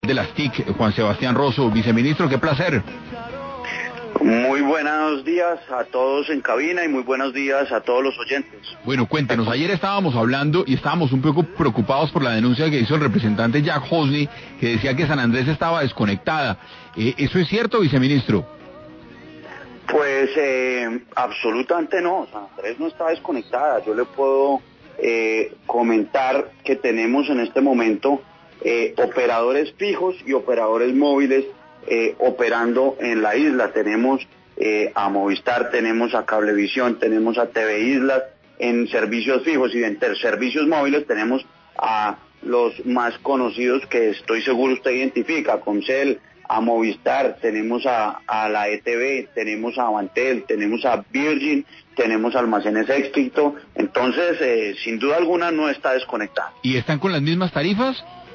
de las TIC, Juan Sebastián Rosso. Viceministro, qué placer. Muy buenos días a todos en cabina y muy buenos días a todos los oyentes. Bueno, cuéntenos, ayer estábamos hablando y estábamos un poco preocupados por la denuncia que hizo el representante Jack Hosni, que decía que San Andrés estaba desconectada. ¿Eso es cierto, viceministro? Pues absolutamente no, San Andrés no está desconectada. Yo le puedo comentar que tenemos en este momento operadores fijos y operadores móviles operando en la isla. Tenemos a Movistar, tenemos a Cablevisión, tenemos a TV Islas en servicios fijos, y en servicios móviles tenemos a los más conocidos que estoy seguro usted identifica, a Comcel, a Movistar, tenemos a la ETV, tenemos a Avantel, tenemos a Virgin, tenemos Almacenes Éxito. Entonces, sin duda alguna no está desconectada. ¿Y están con las mismas tarifas?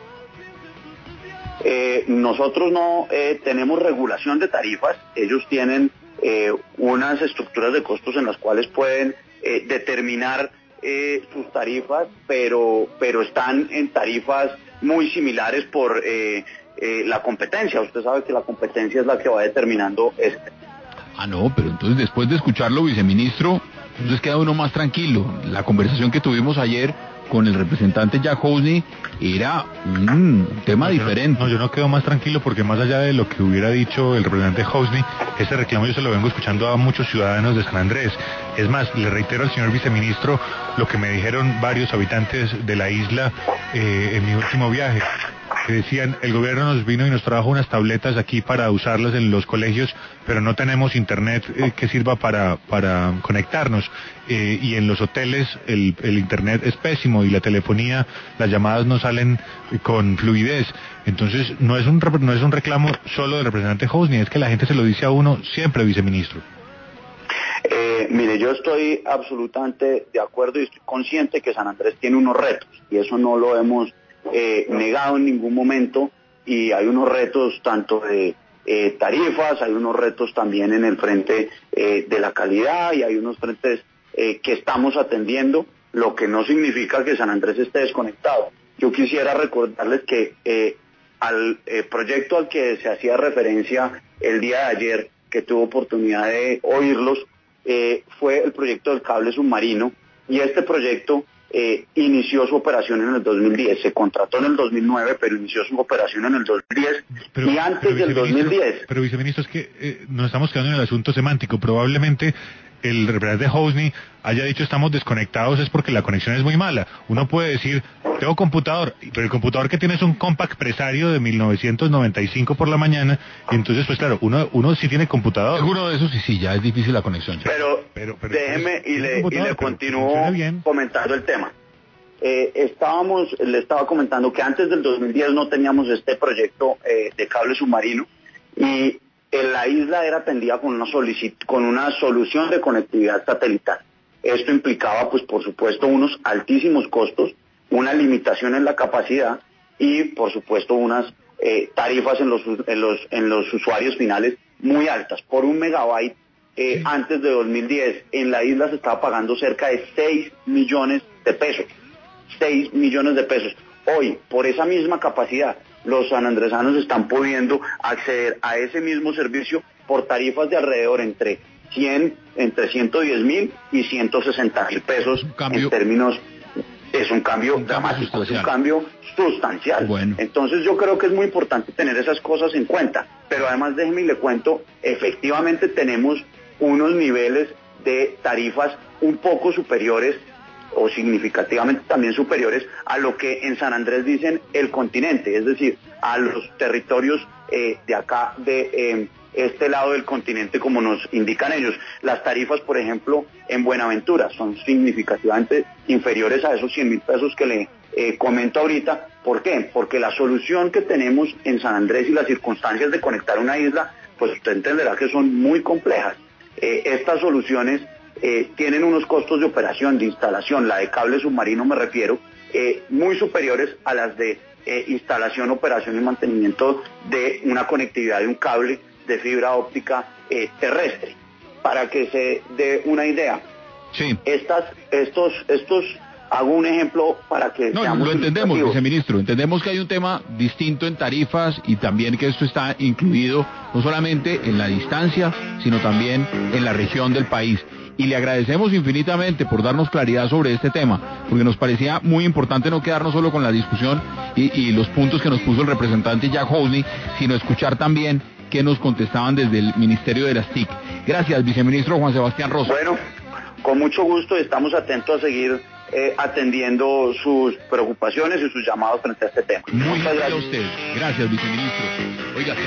Nosotros no tenemos regulación de tarifas. Ellos tienen unas estructuras de costos en las cuales pueden determinar sus tarifas, pero están en tarifas muy similares por la competencia. Usted sabe que la competencia es la que va determinando esto. Ah, no, pero entonces después de escucharlo, viceministro, entonces queda uno más tranquilo. La conversación que tuvimos ayer con el representante Jack Hosni era un tema diferente. Yo no quedo más tranquilo, porque más allá de lo que hubiera dicho el representante Hosni, ese reclamo yo se lo vengo escuchando a muchos ciudadanos de San Andrés. Es más, le reitero al señor viceministro lo que me dijeron varios habitantes de la isla en mi último viaje, que decían: el gobierno nos vino y nos trajo unas tabletas aquí para usarlas en los colegios, pero no tenemos internet que sirva para conectarnos, y en los hoteles el internet es pésimo y la telefonía, las llamadas no salen con fluidez. Entonces no es un reclamo solo del representante Hosni, es que la gente se lo dice a uno siempre, viceministro. Mire, yo estoy absolutamente de acuerdo y estoy consciente que San Andrés tiene unos retos, y eso no lo hemos negado en ningún momento, y hay unos retos tanto de tarifas, hay unos retos también en el frente de la calidad, y hay unos frentes que estamos atendiendo, lo que no significa que San Andrés esté desconectado. Yo quisiera recordarles que al proyecto al que se hacía referencia el día de ayer, que tuve oportunidad de oírlos, fue el proyecto del cable submarino, y este proyecto inició su operación en el 2010, se contrató en el 2009, pero inició su operación en el 2010, y antes del 2010... Pero viceministro, es que nos estamos quedando en el asunto semántico. Probablemente el representante Hosni haya dicho estamos desconectados es porque la conexión es muy mala. Uno puede decir, tengo computador, pero el computador que tiene es un Compaq Presario de 1995 por la mañana, y entonces pues claro, uno sí tiene computador. Seguro de eso sí, ya es difícil la conexión. Pero déjeme y le continúo comentando el tema. Le estaba comentando que antes del 2010 no teníamos este proyecto de cable submarino, y en la isla era atendida con una solución de conectividad satelital. Esto implicaba, pues por supuesto, unos altísimos costos, una limitación en la capacidad y, por supuesto, unas tarifas en los usuarios finales muy altas. Por un megabyte, antes de 2010, en la isla se estaba pagando cerca de 6 millones de pesos. 6 millones de pesos. Hoy, por esa misma capacidad, los sanandresanos están pudiendo acceder a ese mismo servicio por tarifas de alrededor entre 110.000 y 160.000 pesos. En términos, es un cambio dramático, es un cambio sustancial. Bueno. Entonces yo creo que es muy importante tener esas cosas en cuenta, pero además déjeme y le cuento, efectivamente tenemos unos niveles de tarifas un poco superiores, o significativamente también superiores a lo que en San Andrés dicen el continente, es decir, a los territorios de acá, de este lado del continente, como nos indican ellos. Las tarifas, por ejemplo, en Buenaventura son significativamente inferiores a esos 100.000 pesos que le comento ahorita. ¿Por qué? Porque la solución que tenemos en San Andrés y las circunstancias de conectar una isla, pues usted entenderá que son muy complejas. Estas soluciones tienen unos costos de operación, de instalación, la de cable submarino me refiero, muy superiores a las de instalación, operación y mantenimiento de una conectividad de un cable de fibra óptica terrestre. Para que se dé una idea, sí, estos Hago un ejemplo para que No, seamos lo entendemos, ilustrativos. viceministro. Entendemos que hay un tema distinto en tarifas y también que esto está incluido no solamente en la distancia, sino también en la región del país. Y le agradecemos infinitamente por darnos claridad sobre este tema, porque nos parecía muy importante no quedarnos solo con la discusión y los puntos que nos puso el representante Jack Housney, sino escuchar también qué nos contestaban desde el Ministerio de las TIC. Gracias, viceministro Juan Sebastián Rosa. Bueno, con mucho gusto, estamos atentos a seguir atendiendo sus preocupaciones y sus llamados frente a este tema. Muy Muchas gracias a gracias. usted. Gracias, viceministro. Oiga,